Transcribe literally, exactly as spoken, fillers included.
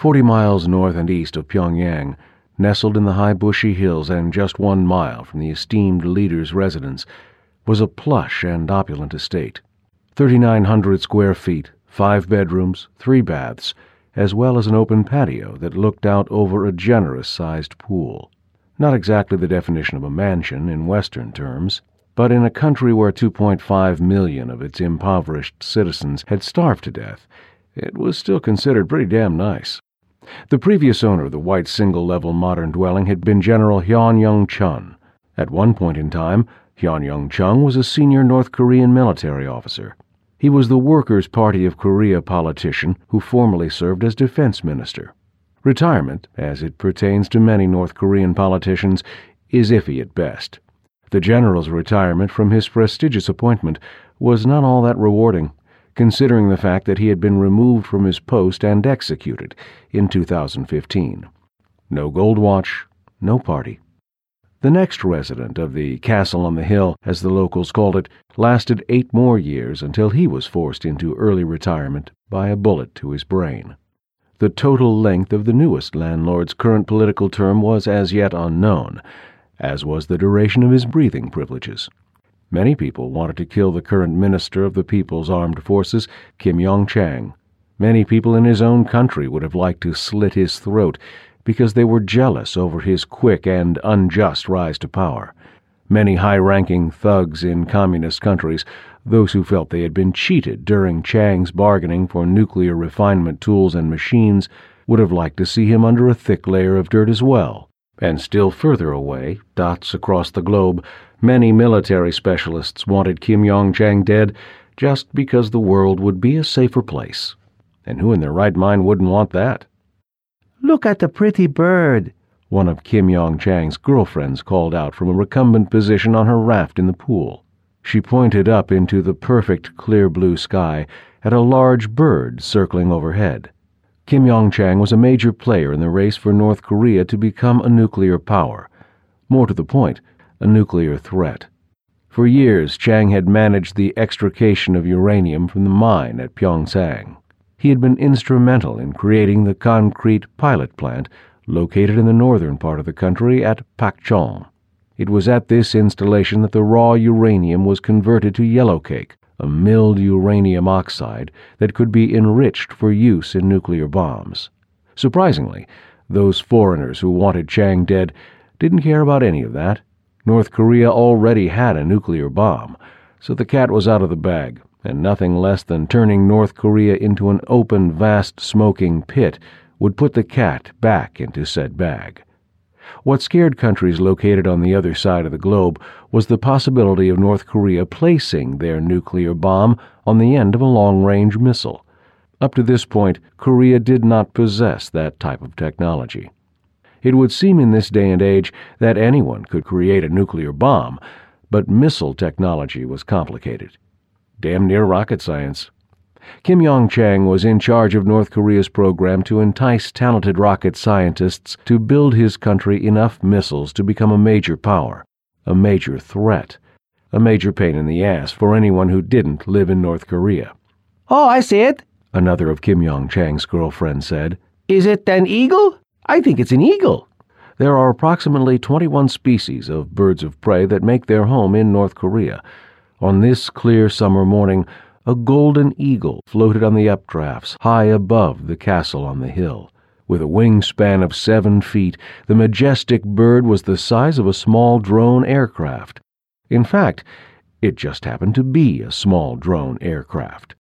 Forty miles north and east of Pyongyang, nestled in the high bushy hills and just one mile from the esteemed leader's residence, was a plush and opulent estate. thirty-nine hundred square feet, five bedrooms, three baths, as well as an open patio that looked out over a generous-sized pool. Not exactly the definition of a mansion in Western terms, but in a country where two point five million of its impoverished citizens had starved to death, it was still considered pretty damn nice. The previous owner of the white single-level modern dwelling had been General Hyun Young-chun. At one point in time, Hyun Young-chun was a senior North Korean military officer. He was the Workers' Party of Korea politician who formerly served as defense minister. Retirement, as it pertains to many North Korean politicians, is iffy at best. The general's retirement from his prestigious appointment was not all that rewarding, considering the fact that he had been removed from his post and executed in two thousand fifteen. No gold watch, no party. The next resident of the Castle on the Hill, as the locals called it, lasted eight more years until he was forced into early retirement by a bullet to his brain. The total length of the newest landlord's current political term was as yet unknown, as was the duration of his breathing privileges. Many people wanted to kill the current Minister of the People's Armed Forces, Kim Yong-chang. Many people in his own country would have liked to slit his throat because they were jealous over his quick and unjust rise to power. Many high-ranking thugs in communist countries, those who felt they had been cheated during Chang's bargaining for nuclear refinement tools and machines, would have liked to see him under a thick layer of dirt as well. And still further away, dots across the globe, many military specialists wanted Kim Yong-chang dead just because the world would be a safer place. And who in their right mind wouldn't want that? "Look at the pretty bird," one of Kim Yong-chang's girlfriends called out from a recumbent position on her raft in the pool. She pointed up into the perfect clear blue sky at a large bird circling overhead. Kim Yong-chang was a major player in the race for North Korea to become a nuclear power. More to the point, a nuclear threat. For years, Chang had managed the extrication of uranium from the mine at Pyeongchang. He had been instrumental in creating the concrete pilot plant located in the northern part of the country at Pakchong. It was at this installation that the raw uranium was converted to yellowcake, a milled uranium oxide that could be enriched for use in nuclear bombs. Surprisingly, those foreigners who wanted Chang dead didn't care about any of that. North Korea already had a nuclear bomb, so the cat was out of the bag, and nothing less than turning North Korea into an open, vast, smoking pit would put the cat back into said bag. What scared countries located on the other side of the globe was the possibility of North Korea placing their nuclear bomb on the end of a long-range missile. Up to this point, Korea did not possess that type of technology. It would seem in this day and age that anyone could create a nuclear bomb, but missile technology was complicated. Damn near rocket science. Kim Yong-chang was in charge of North Korea's program to entice talented rocket scientists to build his country enough missiles to become a major power, a major threat, a major pain in the ass for anyone who didn't live in North Korea. "Oh, I see it," another of Kim Yong-chang's girlfriends said. "Is it an eagle? I think it's an eagle." There are approximately twenty-one species of birds of prey that make their home in North Korea. On this clear summer morning, a golden eagle floated on the updrafts high above the castle on the hill. With a wingspan of seven feet, the majestic bird was the size of a small drone aircraft. In fact, it just happened to be a small drone aircraft.